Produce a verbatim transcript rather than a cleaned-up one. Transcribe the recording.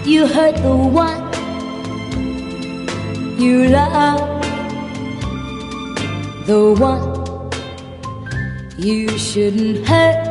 You hurt the one you love, the one you shouldn't hurt.